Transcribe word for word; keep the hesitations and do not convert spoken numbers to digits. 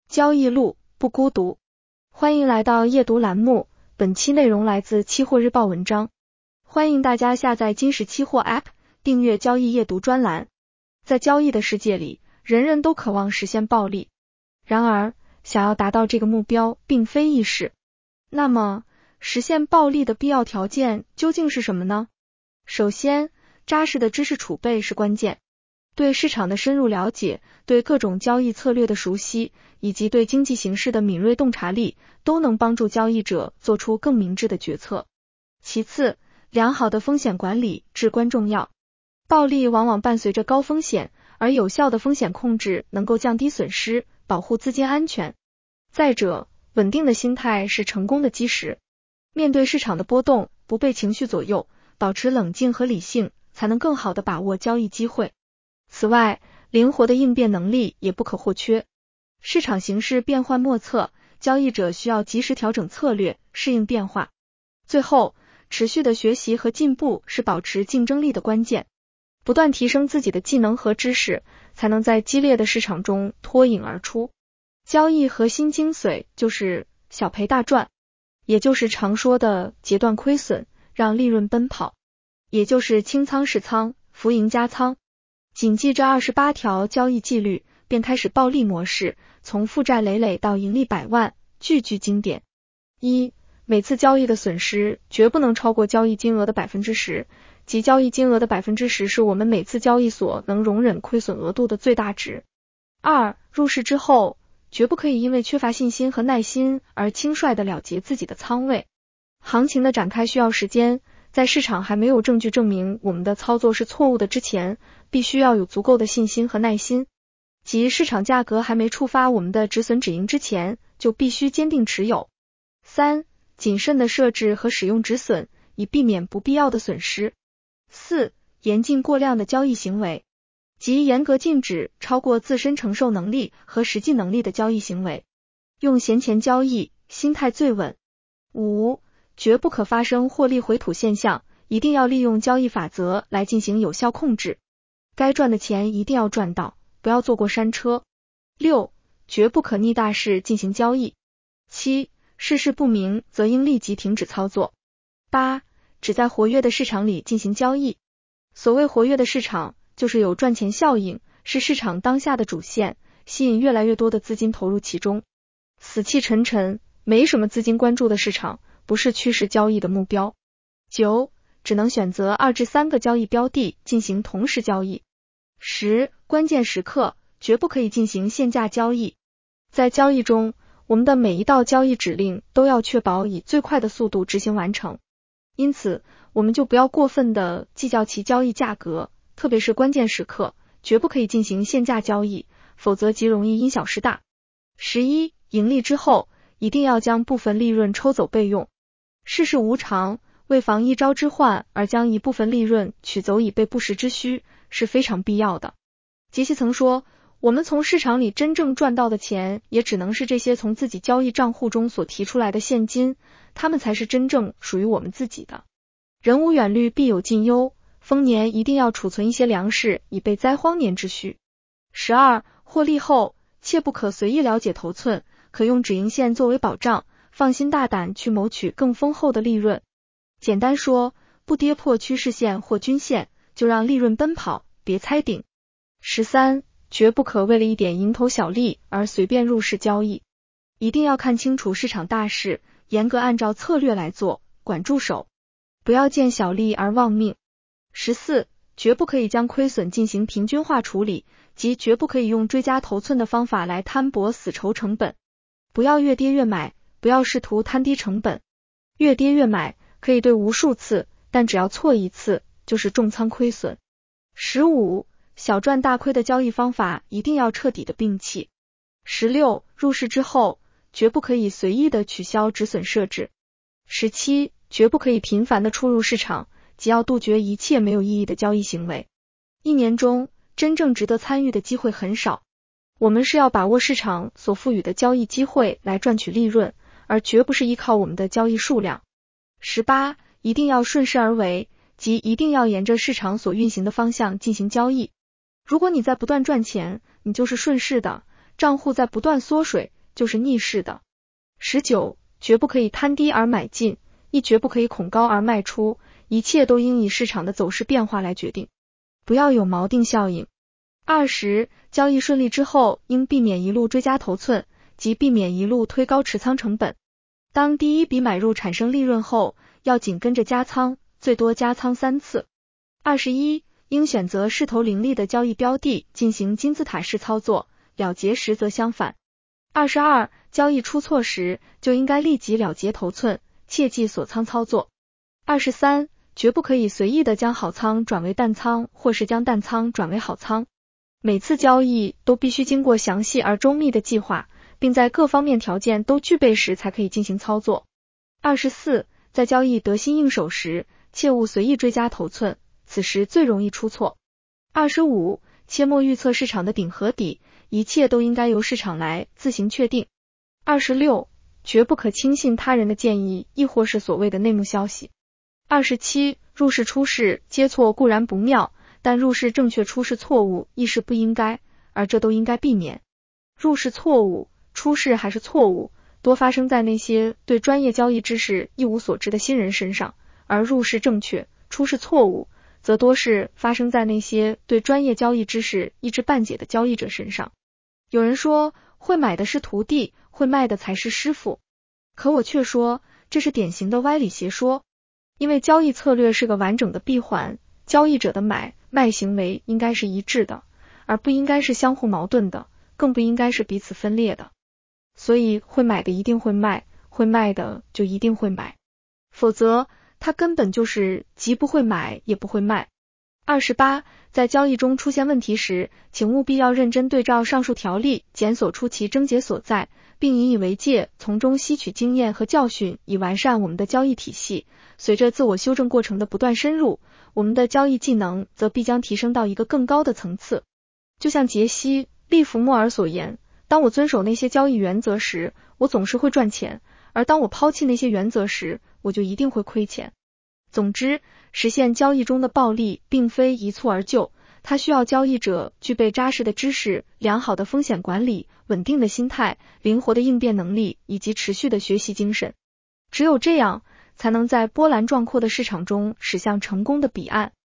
交易路不孤独，欢迎来到夜读栏目，本期内容来自期货日报文章。欢迎大家下载金石期货 App， 订阅交易夜读专栏。在交易的世界里，人人都渴望实现暴利，然而想要达到这个目标并非易事。那么实现暴利的必要条件究竟是什么呢？首先，扎实的知识储备是关键。对市场的深入了解，对各种交易策略的熟悉，以及对经济形势的敏锐洞察力，都能帮助交易者做出更明智的决策。其次，良好的风险管理至关重要。暴利往往伴随着高风险，而有效的风险控制能够降低损失，保护资金安全。再者，稳定的心态是成功的基石。面对市场的波动，不被情绪左右，保持冷静和理性，才能更好地把握交易机会。此外，灵活的应变能力也不可或缺。市场形势变幻莫测，交易者需要及时调整策略，适应变化。最后，持续的学习和进步是保持竞争力的关键。不断提升自己的技能和知识，才能在激烈的市场中脱颖而出。交易核心精髓就是小赔大赚，也就是常说的截断亏损，让利润奔跑，也就是清仓释仓，浮盈加仓。谨记这二十八条交易纪律，便开始暴利模式，从负债累累到盈利百万，句句经典。一、每次交易的损失绝不能超过交易金额的 百分之十， 即交易金额的 百分之十 是我们每次交易所能容忍亏损额度的最大值。二、入市之后，绝不可以因为缺乏信心和耐心而轻率地了结自己的仓位。行情的展开需要时间，在市场还没有证据证明我们的操作是错误的之前，必须要有足够的信心和耐心。即市场价格还没触发我们的止损止盈之前，就必须坚定持有。三、谨慎的设置和使用止损，以避免不必要的损失。四、严禁过量的交易行为，即严格禁止超过自身承受能力和实际能力的交易行为。用闲钱交易，心态最稳。五、绝不可发生获利回吐现象，一定要利用交易法则来进行有效控制。该赚的钱一定要赚到，不要坐过山车。六、绝不可逆大势进行交易。七、事事不明则应立即停止操作。八、只在活跃的市场里进行交易。所谓活跃的市场，就是有赚钱效应，是市场当下的主线，吸引越来越多的资金投入其中。死气沉沉，没什么资金关注的市场，不是趋势交易的目标。九、只能选择二至三个交易标的进行同时交易。十、关键时刻绝不可以进行限价交易。在交易中，我们的每一道交易指令都要确保以最快的速度执行完成，因此我们就不要过分的计较其交易价格，特别是关键时刻，绝不可以进行限价交易，否则极容易因小失大。十一、盈利之后，一定要将部分利润抽走备用。世事无常，为防一朝之患而将一部分利润取走以备不时之需，是非常必要的。杰西曾说，我们从市场里真正赚到的钱，也只能是这些从自己交易账户中所提出来的现金，它们才是真正属于我们自己的。人无远虑，必有近忧，丰年一定要储存一些粮食，以备灾荒年之需。十二、获利后，切不可随意了解头寸，可用止盈线作为保障，放心大胆去谋取更丰厚的利润。简单说，不跌破趋势线或均线，就让利润奔跑，别猜顶。十三、绝不可为了一点蝇头小利而随便入市交易，一定要看清楚市场大势，严格按照策略来做，管住手，不要见小利而忘命。十四、绝不可以将亏损进行平均化处理，即绝不可以用追加头寸的方法来摊薄死筹成本。不要越跌越买，不要试图摊低成本。越跌越买可以对无数次，但只要错一次，就是重仓亏损。十五、小赚大亏的交易方法一定要彻底的摒弃。十六、入市之后，绝不可以随意的取消止损设置。十七、绝不可以频繁的出入市场，即要杜绝一切没有意义的交易行为。一年中，真正值得参与的机会很少，我们是要把握市场所赋予的交易机会来赚取利润，而绝不是依靠我们的交易数量。十八、一定要顺势而为，即一定要沿着市场所运行的方向进行交易。如果你在不断赚钱，你就是顺势的；账户在不断缩水， 就是逆势的。十九，绝不可以贪低而买进，亦绝不可以恐高而卖出，一切都应以市场的走势变化来决定，不要有锚定效应。二十，交易顺利之后，应避免一路追加头寸，即避免一路推高持仓成本。当第一笔买入产生利润后，要紧跟着加仓，最多加仓三次。二十一，应选择势头凌厉的交易标的进行金字塔式操作，了结时则相反。二十二，交易出错时，就应该立即了结头寸，切忌锁仓操作。二十三，绝不可以随意的将好仓转为淡仓，或是将淡仓转为好仓。每次交易都必须经过详细而周密的计划，并在各方面条件都具备时才可以进行操作。二十四，在交易得心应手时，切勿随意追加头寸，此时最容易出错。二十五，切莫预测市场的顶和底，一切都应该由市场来自行确定。二十六，绝不可轻信他人的建议，亦或是所谓的内幕消息。二十七，入市出市接错固然不妙，但入市正确出市错误亦是不应该，而这都应该避免。入市错误，出市还是错误，多发生在那些对专业交易知识一无所知的新人身上，而入市正确，出市错误，则多是发生在那些对专业交易知识一知半解的交易者身上。有人说，会买的是徒弟，会卖的才是师傅。可我却说，这是典型的歪理邪说。因为交易策略是个完整的闭环，交易者的买卖行为应该是一致的，而不应该是相互矛盾的，更不应该是彼此分裂的。所以会买的一定会卖，会卖的就一定会买，否则他根本就是既不会买也不会卖。二十八，在交易中出现问题时，请务必要认真对照上述条例，检索出其症结所在，并引以为戒，从中吸取经验和教训，以完善我们的交易体系。随着自我修正过程的不断深入，我们的交易技能则必将提升到一个更高的层次。就像杰西·利弗莫尔所言，当我遵守那些交易原则时，我总是会赚钱，而当我抛弃那些原则时，我就一定会亏钱。总之，实现交易中的暴利并非一蹴而就，它需要交易者具备扎实的知识、良好的风险管理、稳定的心态、灵活的应变能力以及持续的学习精神。只有这样，才能在波澜壮阔的市场中驶向成功的彼岸。